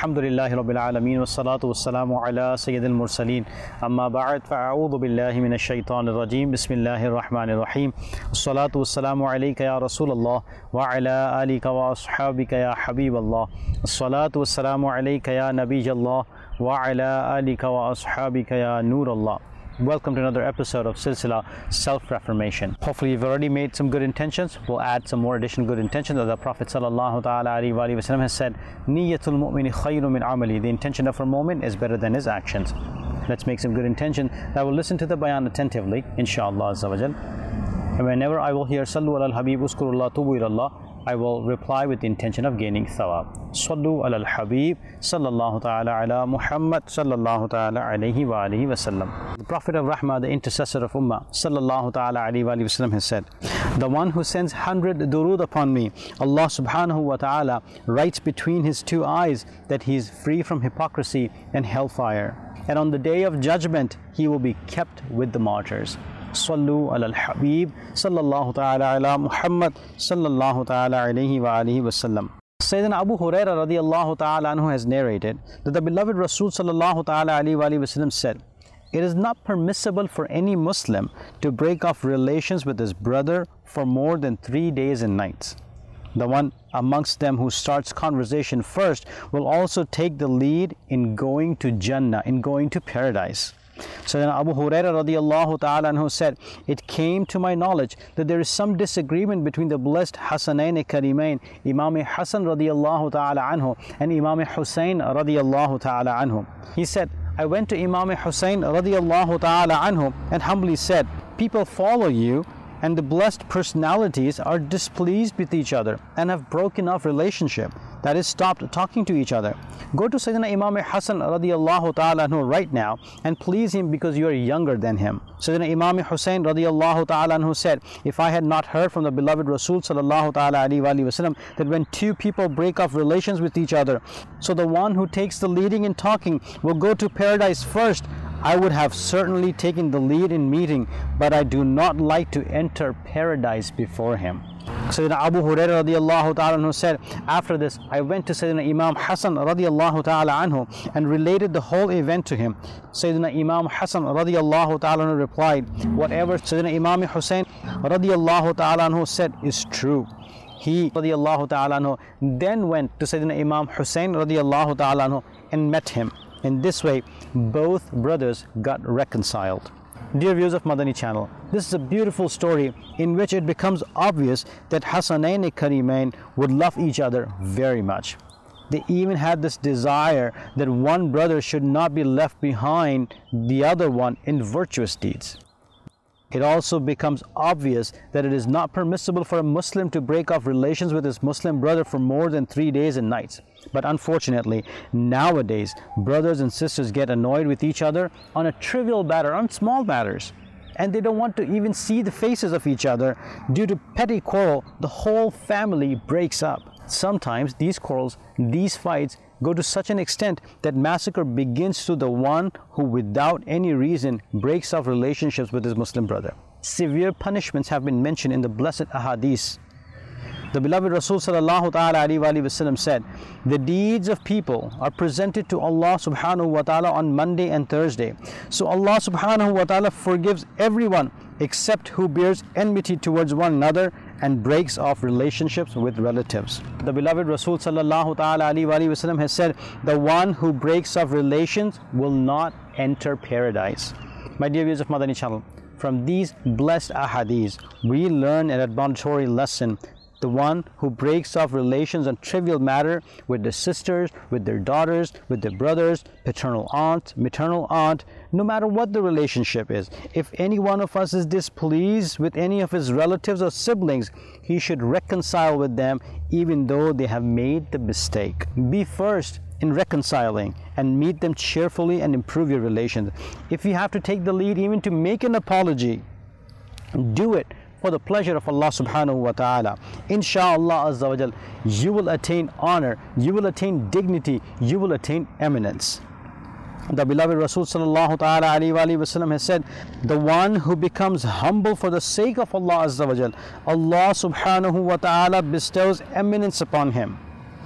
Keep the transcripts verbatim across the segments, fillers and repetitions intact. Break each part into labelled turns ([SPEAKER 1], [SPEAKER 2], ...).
[SPEAKER 1] Alhamdulillahi Rabbil Alameen Wassalatu wassalamu ala Sayyidil Mursaleen Amma ba'd fa'a'udhu billahi minash shaitanir rajeem Bismillahir Rahmanir Rahim Wassalatu wassalamu alayka ya Rasulallah wa ala alika wa ashabika ya Habiballah Wassalatu wassalamu alayka ya Nabijallah wa ala alika wa ashabika ya Nurallah. Welcome to another episode of Silsila Self-Reformation. Hopefully you've already made some good intentions. We'll add some more additional good intentions. As the Prophet sallallahu ta'ala alayhi wa sallam has said, Niyatul mu'mini khayru min amali. The intention of a mu'min is better than his actions. Let's make some good intention. I will listen to the bayan attentively, inshallah azza wa jal. And whenever I will hear Sallu ala al-habib uskurullah tubu ilallah, I will reply with the intention of gaining thawab. Sallu ala al-habib sallallahu ta'ala ala Muhammad sallallahu ta'ala alayhi wa alihi wa sallam. The Prophet of Rahmah, the intercessor of Ummah, sallallahu ta'ala alayhi wa alihi wa sallam has said, the one who sends hundred durood upon me, Allah subhanahu wa ta'ala writes between his two eyes that he is free from hypocrisy and hellfire. And on the day of judgment, he will be kept with the martyrs. Sallu ala al-habib sallallahu ta'ala ala Muhammad sallallahu ta'ala alayhi wa alihi wa sallam. Sayyidina Abu Hurairah radiyallahu ta'ala anhu has narrated that the beloved Rasul sallallahu ta'ala alayhi wa alihi wa sallam said, it is not permissible for any Muslim to break off relations with his brother for more than three days and nights. The one amongst them who starts conversation first will also take the lead in going to Jannah, in going to paradise. So then Abu Hurairah radiyallahu ta'ala anhu said, it came to my knowledge that there is some disagreement between the blessed Hasanain Karimain, Imam Hassan radiyallahu ta'ala anhu and Imam Hussein radiyallahu ta'ala anhu. He said, I went to Imam Hussein radiyallahu ta'ala anhu and humbly said, people follow you and the blessed personalities are displeased with each other and have broken off relationship, that is, stopped talking to each other. Go to Sayyidina Imam Hassan radiyallahu ta'ala anhu right now and please him because you are younger than him. Sayyidina Imam Hussein radiyallahu ta'ala anhu said, if I had not heard from the beloved Rasul sallallahu ta'ala alayhi wa sallam that when two people break off relations with each other, so the one who takes the leading in talking will go to paradise first, I would have certainly taken the lead in meeting, but I do not like to enter paradise before him. Sayyidina Abu Hurairah radiyallahu ta'ala anhu said, after this I went to Sayyidina Imam Hassan radiyallahu ta'ala anhu and related the whole event to him. Sayyidina Imam Hassan radiyallahu ta'ala anhu replied, whatever Sayyidina Imam Hussein radiyallahu ta'ala anhu said is true. He radiyallahu ta'ala anhu then went to Sayyidina Imam Hussein radiyallahu ta'ala anhu and met him. In this way, both brothers got reconciled. Dear viewers of Madani channel, this is a beautiful story in which it becomes obvious that Hasanain Karimain would love each other very much. They even had this desire that one brother should not be left behind the other one in virtuous deeds. It also becomes obvious that it is not permissible for a Muslim to break off relations with his Muslim brother for more than three days and nights. But unfortunately, nowadays, brothers and sisters get annoyed with each other on a trivial matter, on small matters. And they don't want to even see the faces of each other. Due to petty quarrel, the whole family breaks up. Sometimes these quarrels, these fights, go to such an extent that massacre begins to the one who without any reason breaks off relationships with his Muslim brother. Severe punishments have been mentioned in the blessed ahadith. The beloved Rasul sallallahu ta'ala alayhi wa sallam said, the deeds of people are presented to Allah subhanahu wa ta'ala on Monday and Thursday. So Allah subhanahu wa ta'ala forgives everyone except who bears enmity towards one another and breaks off relationships with relatives. The beloved Rasul sallallahu ta'ala alayhi wa sallam has said, the one who breaks off relations will not enter paradise. My dear viewers of Madani channel, from these blessed ahadith, we learn an admonitory lesson. The one who breaks off relations on trivial matter with their sisters, with their daughters, with their brothers, paternal aunt, maternal aunt, no matter what the relationship is. If any one of us is displeased with any of his relatives or siblings, he should reconcile with them even though they have made the mistake. Be first in reconciling and meet them cheerfully and improve your relations. If you have to take the lead even to make an apology, do it for the pleasure of Allah subhanahu wa ta'ala. Insha'Allah azza wa jal, you will attain honor, you will attain dignity, you will attain eminence. The beloved Rasul sallallahu ta'ala alayhi wa sallam has said, the one who becomes humble for the sake of Allah azza wa jal, Allah subhanahu wa ta'ala bestows eminence upon him.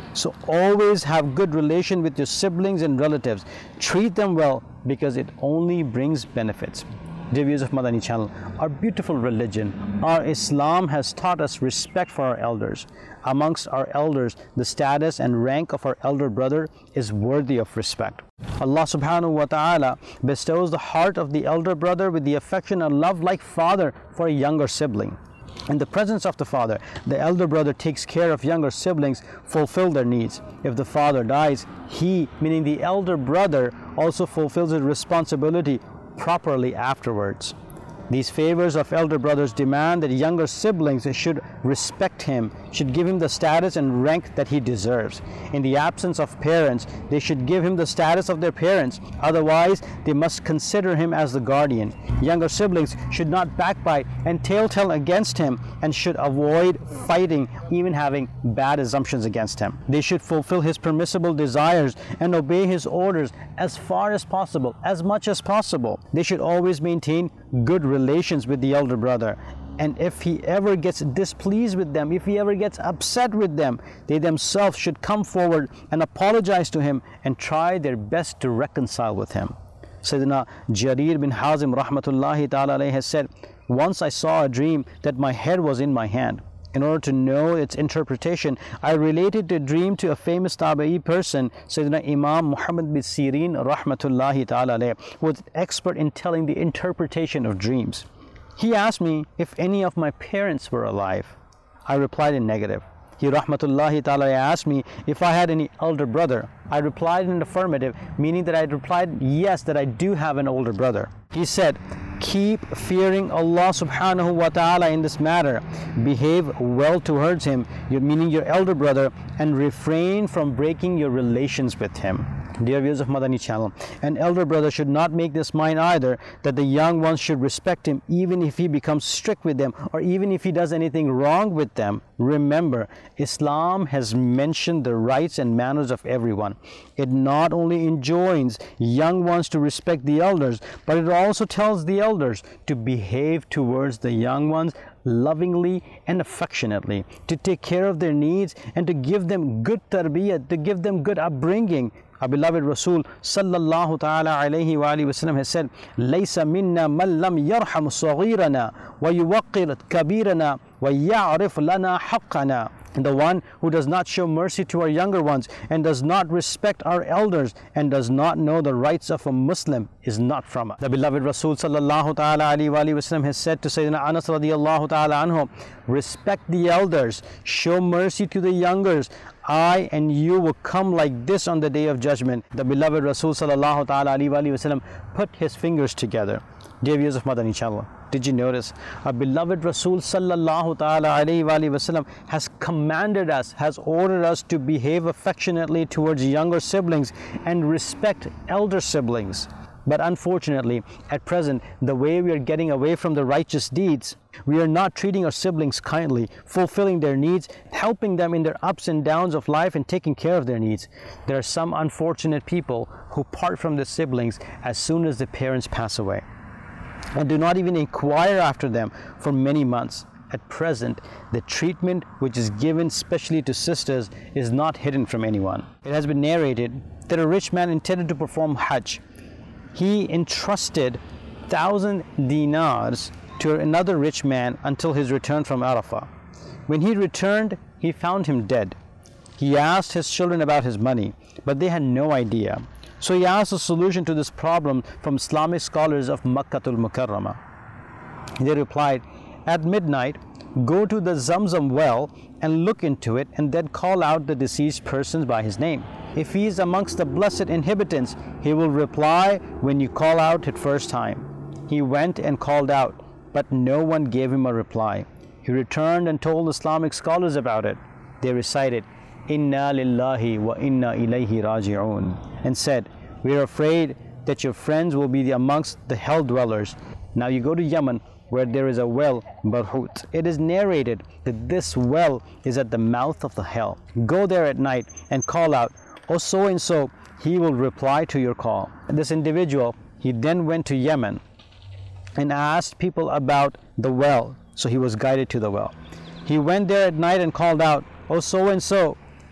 [SPEAKER 1] So always have good relation with your siblings and relatives. Treat them well because it only brings benefits. Dear viewers of Madani channel, our beautiful religion, our Islam has taught us respect for our elders. Amongst our elders, the status and rank of our elder brother is worthy of respect. Allah subhanahu wa ta'ala bestows the heart of the elder brother with the affection and love like father for a younger sibling. In the presence of the father, the elder brother takes care of younger siblings, fulfill their needs. If the father dies, he, meaning the elder brother, also fulfills his responsibility properly afterwards. These favors of elder brothers demand that younger siblings should respect him, should give him the status and rank that he deserves. In the absence of parents, they should give him the status of their parents. Otherwise, they must consider him as the guardian. Younger siblings should not backbite and telltale against him and should avoid fighting, even having bad assumptions against him. They should fulfill his permissible desires and obey his orders as far as possible, as much as possible. They should always maintain good relations with the elder brother, and if he ever gets displeased with them, if he ever gets upset with them, they themselves should come forward and apologize to him and try their best to reconcile with him. Sayyidina Jarir bin Hazim rahmatullahi ta'ala alayhi has said, once I saw a dream that my head was in my hand. In order to know its interpretation, I related the dream to a famous Tabi'i person, Sayyidina Imam Muhammad bin Sirin rahmatullahi ta'ala alayhi, who was an expert in telling the interpretation of dreams. He asked me if any of my parents were alive. I replied in negative. He rahmatullahi ta'ala asked me if I had any elder brother. I replied in affirmative, meaning that I replied yes, that I do have an older brother. He said, keep fearing Allah subhanahu wa ta'ala in this matter. Behave well towards him, meaning your elder brother, and refrain from breaking your relations with him. Dear viewers of Madani channel, an elder brother should not make this mind either that the young ones should respect him even if he becomes strict with them or even if he does anything wrong with them. Remember, Islam has mentioned the rights and manners of everyone. It not only enjoins young ones to respect the elders, but it also tells the elders to behave towards the young ones lovingly and affectionately, to take care of their needs and to give them good tarbiyah, to give them good upbringing. Our beloved Rasul sallallahu ta'ala alayhi wa alihi wa sallam has said, "Laysa minna man lam yarham saghirana wa yuwaqqir kabirana wa ya'rif lana haqqana." And the one who does not show mercy to our younger ones and does not respect our elders and does not know the rights of a Muslim is not from us. The beloved Rasul sallallahu ta'ala alayhi wa alihi wa sallam has said to Sayyidina Anas radiyallahu ta'ala anhu, respect the elders, show mercy to the youngers. I and you will come like this on the day of judgment. The beloved Rasul sallallahu ta'ala alayhi wa alihi wa sallam put his fingers together. Dear viewers of Madani channel, did you notice? Our beloved Rasul sallallahu ta'ala alayhi wa alihi wa sallam has commanded us, has ordered us to behave affectionately towards younger siblings and respect elder siblings. But unfortunately, at present, the way we are getting away from the righteous deeds, we are not treating our siblings kindly, fulfilling their needs, helping them in their ups and downs of life and taking care of their needs. There are some unfortunate people who part from their siblings as soon as the parents pass away and do not even inquire after them for many months. At present, the treatment which is given specially to sisters is not hidden from anyone. It has been narrated that a rich man intended to perform Hajj. He entrusted thousand dinars to another rich man until his return from Arafah. When he returned, he found him dead. He asked his children about his money, but they had no idea. So he asked a solution to this problem from Islamic scholars of Makkatul Mukarramah. They replied, at midnight, go to the Zamzam well and look into it and then call out the deceased person by his name. If he is amongst the blessed inhabitants, he will reply when you call out it first time. He went and called out, but no one gave him a reply. He returned and told Islamic scholars about it. They recited, Inna lillahi wa inna ilayhi raji'un, and said, we are afraid that your friends will be amongst the hell dwellers. Now you go to Yemen, where there is a well, Barhut. It is narrated that this well is at the mouth of the hell. Go there at night and call out, oh so and so, he will reply to your call. This individual, he then went to Yemen and asked people about the well, so he was guided to the well. He went there at night and called out, oh so and so,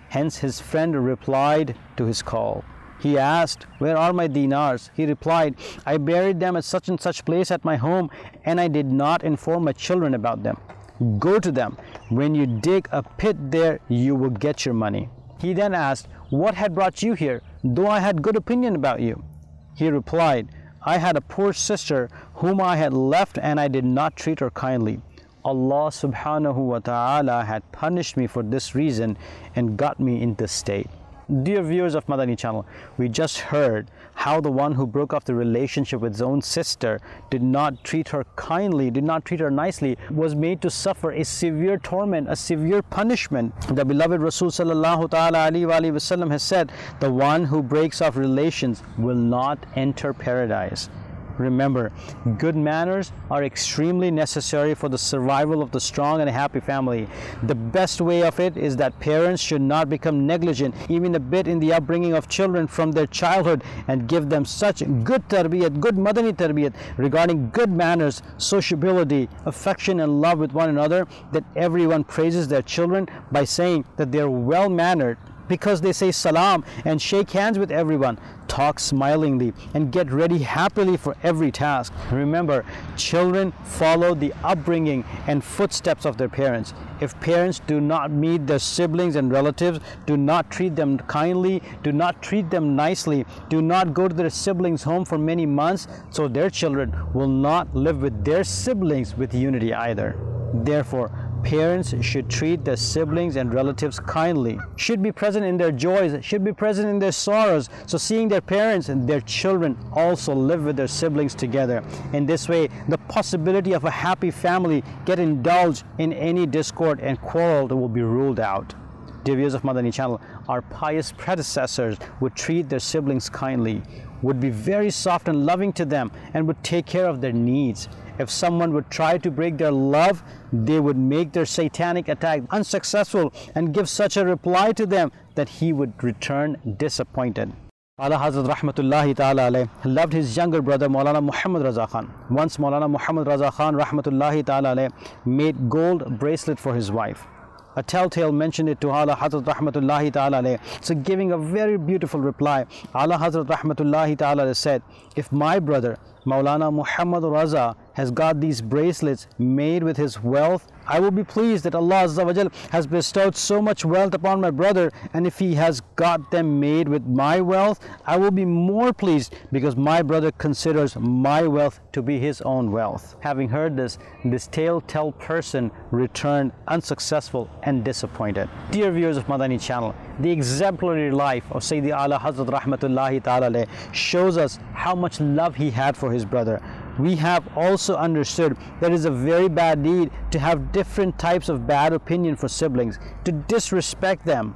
[SPEAKER 1] Hence his friend replied to his call. He asked, "Where are my dinars?" He replied, "I buried them at such and such place at my home, and I did not inform my children about them. Go to them. When you dig a pit there, you will get your money." He then asked, "What had brought you here, though I had good opinion about you?" He replied, "I had a poor sister whom I had left, and I did not treat her kindly. Allah subhanahu wa ta'ala had punished me for this reason and got me in this state." Dear viewers of Madani channel, we just heard how the one who broke off the relationship with his own sister, did not treat her kindly, did not treat her nicely, was made to suffer a severe torment, a severe punishment. The beloved Rasul sallallahu ta'ala alayhi wa alayhi wa sallam has said, the one who breaks off relations will not enter paradise. Remember, good manners are extremely necessary for the survival of the strong and happy family. The best way of it is that parents should not become negligent even a bit in the upbringing of children from their childhood, and give them such good tarbiyat, good madani tarbiyat regarding good manners, sociability, affection and love with one another, that everyone praises their children by saying that they are well mannered, because they say salam and shake hands with everyone, talk smilingly, and get ready happily for every task. Remember, children follow the upbringing and footsteps of their parents. If parents do not meet their siblings and relatives, do not treat them kindly, do not treat them nicely, do not go to their siblings' home for many months, so their children will not live with their siblings with unity either. Therefore, parents should treat their siblings and relatives kindly, should be present in their joys, should be present in their sorrows. So seeing their parents and their children also live with their siblings together. In this way, the possibility of a happy family get indulged in any discord and quarrel will be ruled out. Dear viewers of Madani channel, our pious predecessors would treat their siblings kindly, would be very soft and loving to them, and would take care of their needs. If someone would try to break their love, they would make their satanic attack unsuccessful and give such a reply to them that he would return disappointed. Ala Hazrat Rahmatullahi Ta'ala alayh loved his younger brother Maulana Muhammad Raza Khan. Once Maulana Muhammad Raza Khan Rahmatullahi Ta'ala alayh made gold bracelet for his wife. A telltale mentioned it to Ala Hazrat Rahmatullahi Ta'ala alayh. So giving a very beautiful reply, Ala Hazrat Rahmatullahi Ta'ala alayh said, "If my brother Maulana Muhammad Raza has got these bracelets made with his wealth, I will be pleased that Allah Azza wa Jal has bestowed so much wealth upon my brother, and if he has got them made with my wealth, I will be more pleased, because my brother considers my wealth to be his own wealth." Having heard this, this telltale person returned unsuccessful and disappointed. Dear viewers of Madani channel, the exemplary life of Sayyidi Ala Hazrat Rahmatullahi Ta'ala shows us how much love he had for his brother. We have also understood that it is a very bad deed to have different types of bad opinion for siblings, to disrespect them,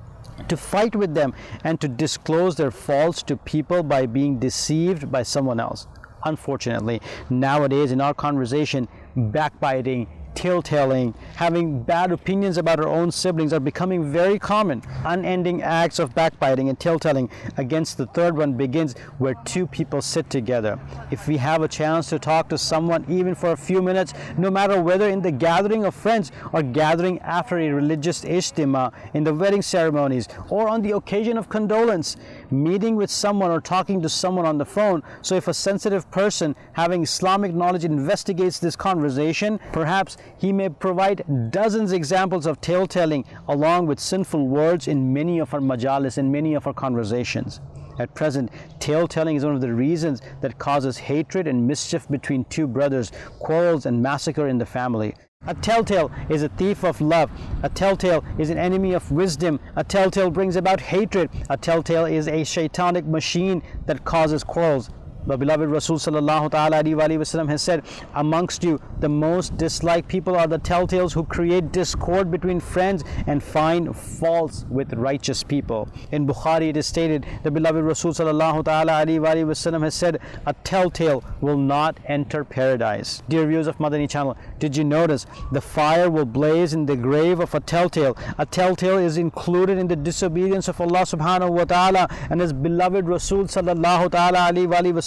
[SPEAKER 1] to fight with them, and to disclose their faults to people by being deceived by someone else. Unfortunately, nowadays in our conversation, backbiting, tale-telling, having bad opinions about our own siblings are becoming very common. Unending acts of backbiting and tale-telling against the third one begins where two people sit together. If we have a chance to talk to someone even for a few minutes, no matter whether in the gathering of friends or gathering after a religious ijtima, in the wedding ceremonies, or on the occasion of condolence, meeting with someone or talking to someone on the phone. So if a sensitive person having Islamic knowledge investigates this conversation, perhaps he may provide dozens examples of tale-telling along with sinful words in many of our majalis, in many of our conversations. At present, tale-telling is one of the reasons that causes hatred and mischief between two brothers, quarrels and massacre in the family. A telltale is a thief of love. A telltale is an enemy of wisdom. A telltale brings about hatred. A telltale is a shaitanic machine that causes quarrels. The beloved Rasul sallallahu ta'ala alayhi wa sallam has said, amongst you the most disliked people are the telltales who create discord between friends and find faults with righteous people. In Bukhari it is stated, the beloved Rasul sallallahu ta'ala alayhi wa sallam has said, a telltale will not enter paradise. Dear viewers of Madani channel, did you notice the fire will blaze in the grave of a telltale? A telltale is included in the disobedience of Allah subhanahu wa ta'ala and his beloved Rasul sallallahu ta'ala alayhi wa sallam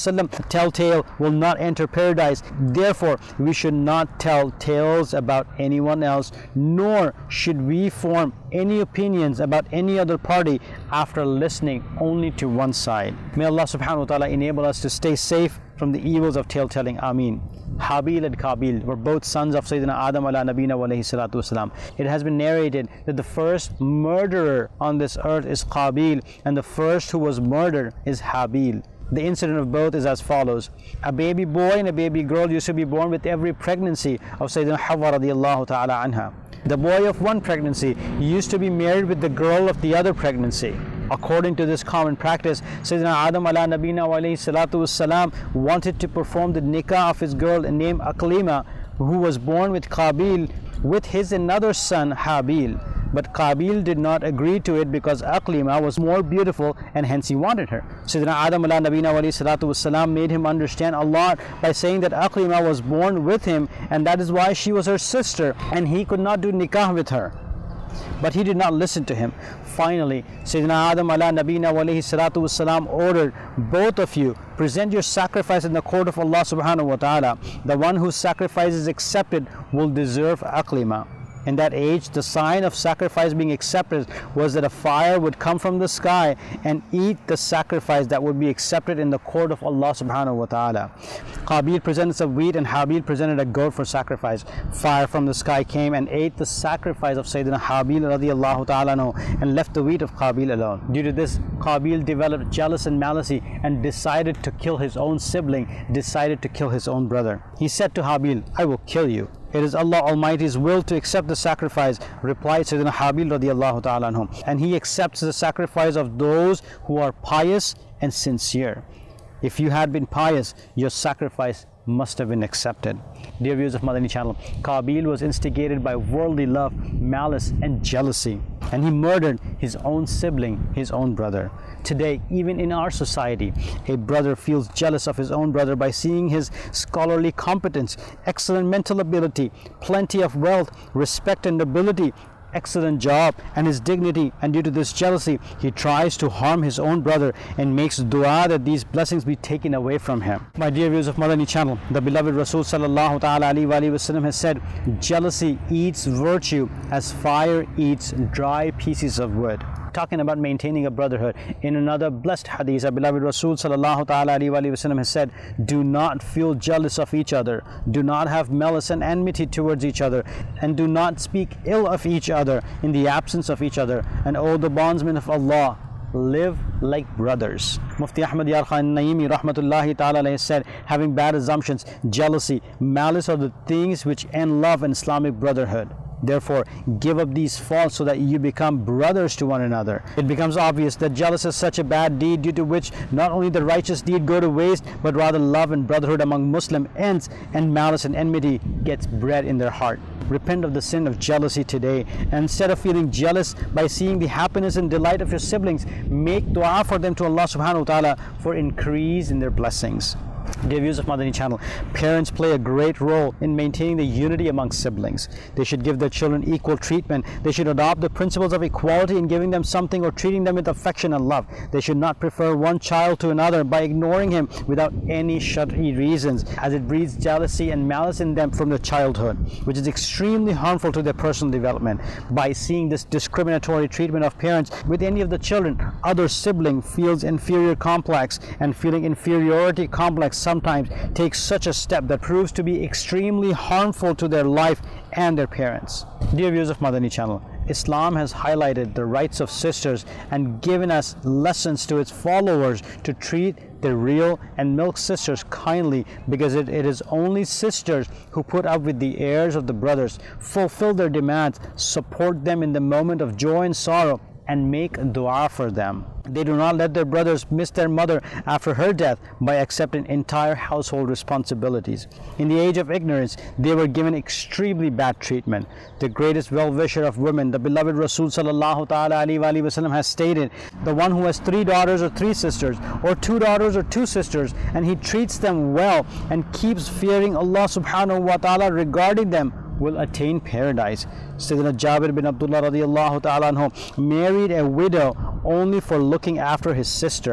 [SPEAKER 1] wasallam, telltale will not enter paradise. Therefore, we should not tell tales about anyone else, nor should we form any opinions about any other party after listening only to one side. May Allah subhanahu wa ta'ala enable us to stay safe from the evils of tale-telling. Ameen. Habil and Qabil were both sons of Sayyidina Adam ala nabina wa alayhi salatu wasalam. It has been narrated that the first murderer on this earth is Qabil, and the first who was murdered is Habil. The incident of both is as follows. A baby boy and a baby girl used to be born with every pregnancy of Sayyidina Hawwa radiyallahu ta'ala anha. The boy of one pregnancy used to be married with the girl of the other pregnancy. According to this common practice, Sayyidina Adam ala nabina wa alayhi salatu wassalam wanted to perform the nikah of his girl named Aqlima, who was born with Qabil, with his another son Habil. But Qabil did not agree to it because Aqlima was more beautiful and hence he wanted her. Sayyidina Adam ala nabina wa alayhi salatu wassalam made him understand Allah by saying that Aqlima was born with him and that is why she was her sister and he could not do nikah with her. But he did not listen to him. Finally, Sayyidina Adam ala nabina wa alayhi salatu wassalam ordered, both of you present your sacrifice in the court of Allah subhanahu wa ta'ala. The one whose sacrifice is accepted will deserve Aqlima. In that age, the sign of sacrifice being accepted was that a fire would come from the sky and eat the sacrifice that would be accepted in the court of Allah subhanahu wa ta'ala. Qabil presented some wheat and Habil presented a goat for sacrifice. Fire from the sky came and ate the sacrifice of Sayyidina Habil radiyallahu ta'ala anhu and left the wheat of Qabil alone. Due to this, Qabil developed jealous and malice and decided to kill his own sibling, decided to kill his own brother. He said to Habil, I will kill you. It is Allah Almighty's will to accept the sacrifice, replied Sayyidina Habil radiyallahu ta'ala anhu. And he accepts the sacrifice of those who are pious and sincere. If you had been pious, your sacrifice must have been accepted. Dear viewers of Madani channel, Qabil was instigated by worldly love, malice and jealousy, and he murdered his own sibling, his own brother. Today, even in our society, a brother feels jealous of his own brother by seeing his scholarly competence, excellent mental ability, plenty of wealth, respect and ability, excellent job and his dignity, and due to this jealousy he tries to harm his own brother and makes dua that these blessings be taken away from him. My dear viewers of Madani channel, the beloved Rasul sallallahu ta'ala alayhi wa alayhi wa sallam has said, jealousy eats virtue as fire eats dry pieces of wood. Talking about maintaining a brotherhood, in another blessed hadith, our beloved Rasul sallallahu ta'ala alayhi wa alayhi wa sallam has said, do not feel jealous of each other, do not have malice and enmity towards each other, and do not speak ill of each other in the absence of each other, and O the bondsmen of Allah, live like brothers. Mufti Ahmad Yar Khan Naimi rahmatullahi ta'ala alayhi said, having bad assumptions, jealousy, malice are the things which end love and Islamic brotherhood. Therefore, give up these faults so that you become brothers to one another. It becomes obvious that jealousy is such a bad deed due to which not only the righteous deed go to waste, but rather love and brotherhood among Muslim ends and malice and enmity gets bred in their heart. Repent of the sin of jealousy today, and instead of feeling jealous by seeing the happiness and delight of your siblings, make dua for them to Allah subhanahu wa ta'ala for increase in their blessings. Dear viewers of Madani channel, parents play a great role in maintaining the unity among siblings. They should give their children equal treatment. They should adopt the principles of equality in giving them something or treating them with affection and love. They should not prefer one child to another by ignoring him without any shar'i reasons, as it breeds jealousy and malice in them from their childhood, which is extremely harmful to their personal development. By seeing this discriminatory treatment of parents with any of the children, other sibling feels inferior complex, and feeling inferiority complex sometimes takes such a step that proves to be extremely harmful to their life and their parents. Dear viewers of Madani channel, Islam has highlighted the rights of sisters and given us lessons to its followers to treat their real and milk sisters kindly, because it, it is only sisters who put up with the heirs of the brothers, fulfill their demands, support them in the moment of joy and sorrow, and make dua for them. They do not let their brothers miss their mother after her death by accepting entire household responsibilities. In the age of ignorance, they were given extremely bad treatment. The greatest well-wisher of women, the beloved Rasul sallallahu ta'ala alayhi wa sallam has stated, the one who has three daughters or three sisters, or two daughters or two sisters, and he treats them well and keeps fearing Allah subhanahu wa ta'ala regarding them, will attain paradise. Sayyidina Jabir bin Abdullah radiyallahu ta'ala anhu married a widow only for looking after his sister.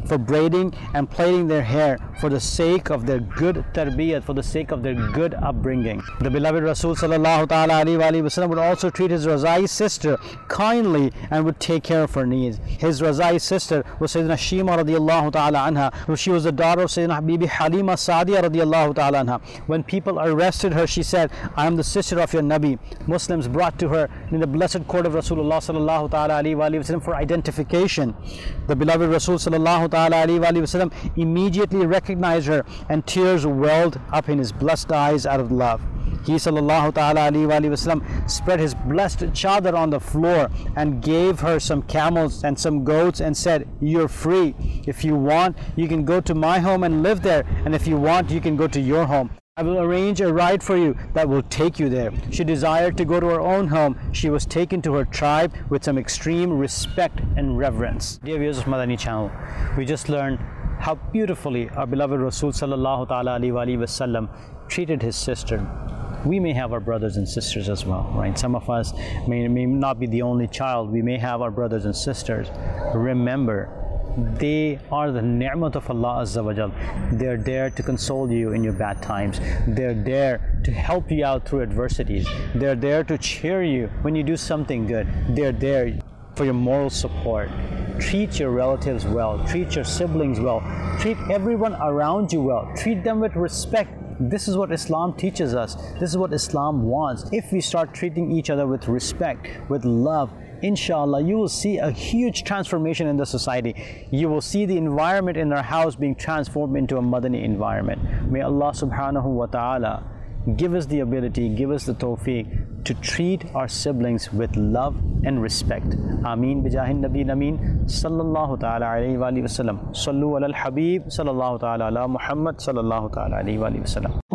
[SPEAKER 1] for braiding and plaiting their hair for the sake of their good tarbiyat, for the sake of their good upbringing. The beloved Rasul sallallahu ta'ala alayhi wa sallam would also treat his Razai sister kindly and would take care of her needs. His Razai sister was Sayyidina Shima radiallahu ta'ala anha. She was the daughter of Sayyidina Bibi Halima Sadiya radiallahu ta'ala anha. When people arrested her, she said, I am the sister of your Nabi. Muslims brought to her in the blessed court of Rasulullah sallallahu ta'ala alayhi wa sallam for identification. The beloved Rasul sallallahu ta'ala alayhi wa sallam immediately recognized her, and tears welled up in his blessed eyes out of love. He sallallahu ta'ala alayhi wa sallam spread his blessed chadar on the floor and gave her some camels and some goats and said, you're free. If you want, you can go to my home and live there, and if you want, you can go to your home. I will arrange a ride for you that will take you there. She desired to go to her own home. She was taken to her tribe with some extreme respect and reverence. Dear viewers of Madani channel, we just learned how beautifully our beloved Rasul sallallahu ta'ala alayhi wa sallam treated his sister. We may have our brothers and sisters as well, right? Some of us may, may not be the only child. We may have our brothers and sisters. Remember, they are the ni'mat of Allah Azza wa Jal. They're there to console you in your bad times. They're there to help you out through adversities. They're there to cheer you when you do something good. They're there for your moral support. Treat your relatives well. Treat your siblings well. Treat everyone around you well. Treat them with respect. This is what Islam teaches us. This is what Islam wants. If we start treating each other with respect, with love, inshallah, you will see a huge transformation in the society. You will see the environment in our house being transformed into a Madani environment. May Allah subhanahu wa ta'ala give us the ability, give us the tawfiq to treat our siblings with love and respect. Ameen bijahin nabi nameen sallallahu ta'ala alayhi wa sallam. Sallu ala al-habib sallallahu ta'ala ala Muhammad sallallahu ta'ala alayhi wa sallam.